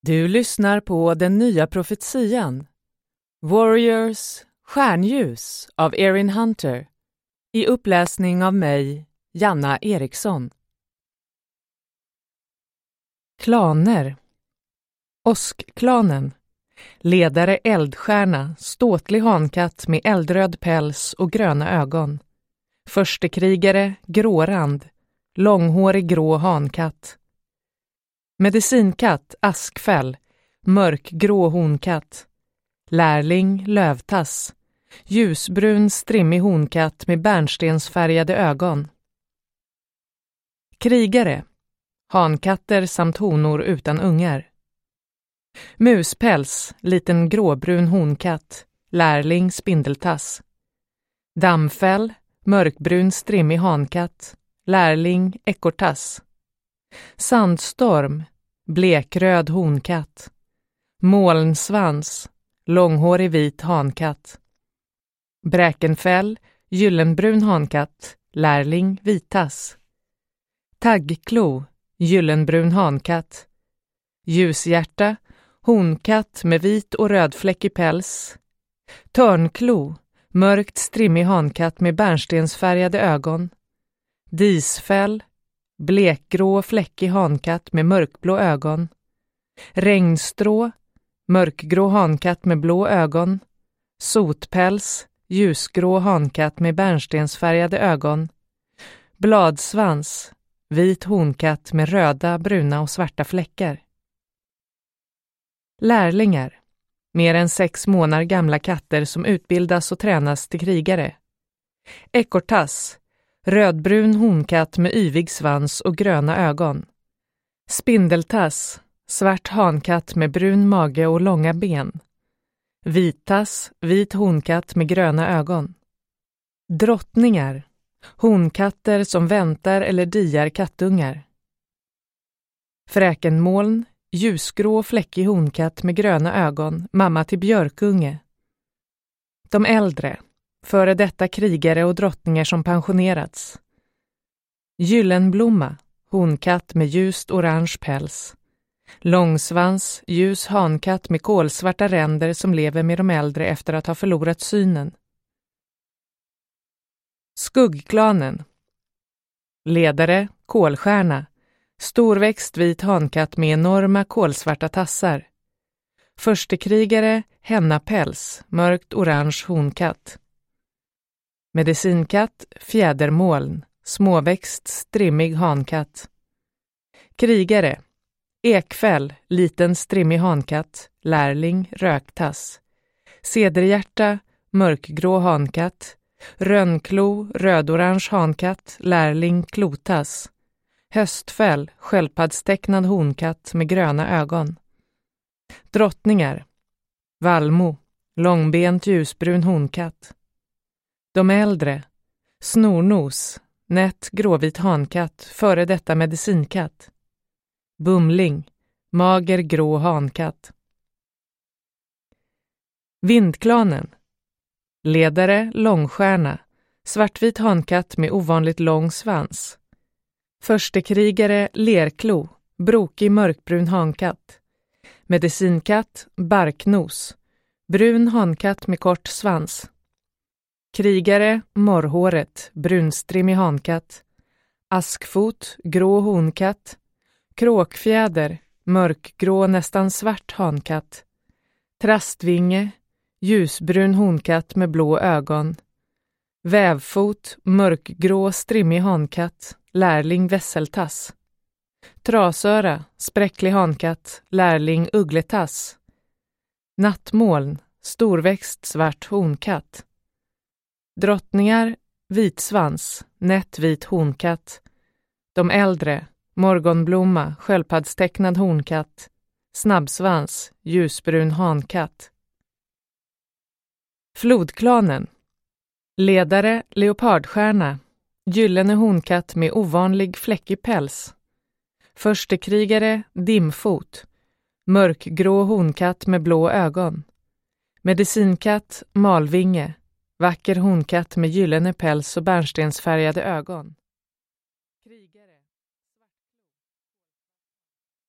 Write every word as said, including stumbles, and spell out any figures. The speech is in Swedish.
Du lyssnar på Den nya profetian, Warriors stjärnljus av Erin Hunter, i uppläsning av mig, Janna Eriksson. Klaner. Oskklanen. Ledare Eldstjärna, ståtlig hankatt med eldröd päls och gröna ögon. Förstekrigare Grårand, långhårig grå hankatt. Medicinkatt Askfäll, mörkgrå honkatt. Lärling Lövtass, ljusbrun strimmig honkatt med bärnstensfärgade ögon. Krigare, hankatter samt honor utan ungar. Muspäls, liten gråbrun honkatt, lärling spindeltass. Dammfäll, mörkbrun strimmig hankatt, lärling ekorrtass. Sandstorm, blekröd honkatt. Molnsvans, långhårig vit hankatt. Bräkenfäll, gyllenbrun hankatt, lärling vittass. Taggklo, gyllenbrun hankatt. Ljushjärta, honkatt med vit och rödfläckig päls. Törnklo, mörkt strimmig hankatt med bärnstensfärgade ögon. Disfäll, blekgrå fläckig hankatt med mörkblå ögon. Regnstrå, mörkgrå hankatt med blå ögon. Sotpäls, ljusgrå hankatt med bärnstensfärgade ögon. Bladsvans, vit honkatt med röda, bruna och svarta fläckar. Lärlingar, mer än sex månader gamla katter som utbildas och tränas till krigare. Ekorrtass, rödbrun honkatt med yvig svans och gröna ögon. Spindeltass, svart hankatt med brun mage och långa ben. Vittass, vit honkatt med gröna ögon. Drottningar, honkatter som väntar eller diar kattungar. Fräkenmoln, ljusgrå fläckig honkatt med gröna ögon, mamma till björkunge. De äldre, före detta krigare och drottningar som pensionerats. Gyllenblomma, honkatt med ljust orange päls. Långsvans, ljus hankatt med kolsvarta ränder som lever med de äldre efter att ha förlorat synen. Skuggklanen. Ledare Kolstjärna, storväxt vit hankatt med enorma kolsvarta tassar. Förstekrigare Hennapäls, mörkt orange honkatt. Medicinkatt Fjädermoln, småväxt strimmig hankatt. Krigare Ekfäll, liten strimmig hankatt, lärling röktass. Cederhjärta, mörkgrå hankatt. Rönnklo, rödorange hankatt, lärling klotass. Höstfäll, sköldpaddstecknad honkatt med gröna ögon. Drottningar. Vallmo, långbent ljusbrun honkatt. De äldre. Snornos, nätt gråvit hankatt, före detta medicinkatt. Bumling, mager grå hankatt. Vindklanen. Ledare Långstjärna, svartvit hankatt med ovanligt lång svans. Förstekrigare Lerklo, brokig mörkbrun hankatt. Medicinkatt Barknos, brun hankatt med kort svans. Krigare Morrhåret, brunstrimmig hankatt. Askfot, grå honkatt. Kråkfjäder, mörkgrå nästan svart hankatt. Trastvinge, ljusbrun honkatt med blå ögon. Vävfot, mörkgrå strimmig hankatt, lärling vässeltass. Trasöra, spräcklig hankatt, lärling uggletass. Nattmoln, storväxt svart honkatt. Drottningar, vitsvans, nätt vit honkatt. De äldre, morgonblomma, sköldpaddstecknad honkatt. Snabbsvans, ljusbrun hankatt. Flodklanen. Ledare Leopardstjärna, gyllene honkatt med ovanlig fläckig päls. Förstekrigare Dimfot, mörkgrå honkatt med blå ögon. Medicinkatt Malvinge, vacker honkatt med gyllene päls och bärnstensfärgade ögon.